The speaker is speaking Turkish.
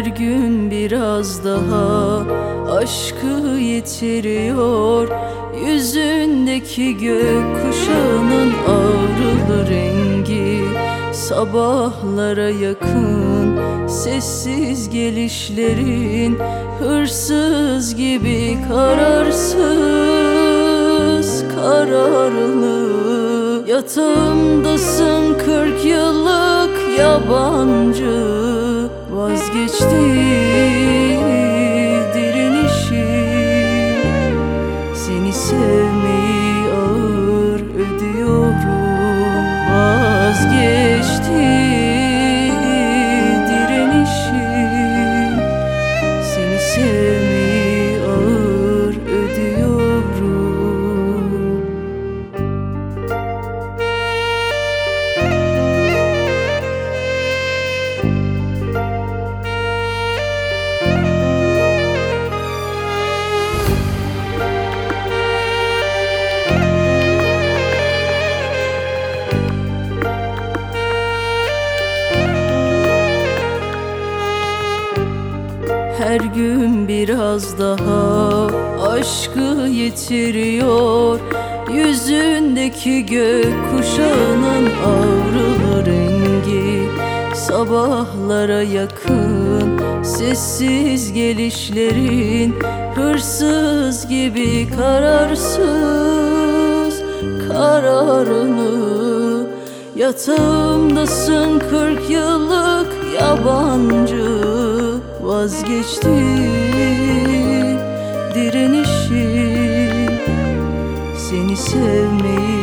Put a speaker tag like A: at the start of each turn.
A: Her gün biraz daha aşkı yitiriyor. Yüzündeki gökkuşağının ağrılı rengi, sabahlara yakın sessiz gelişlerin, hırsız gibi kararsız kararlı. Yatağımdasın 40 yıllık yabancı, vazgeçti direnişim. Seni sevmeyi ağır ödüyorum, vazgeçti direnişim. Seni sevmeyi ağır ödüyorum. Her gün biraz daha aşkı yitiriyor. Yüzündeki gökkuşağının ağrılı rengi, sabahlara yakın sessiz gelişlerin, hırsız gibi kararsız kararını. Yatağımdasın 40 yıllık yabancı, vazgeçti direnişim. Seni sevmeyi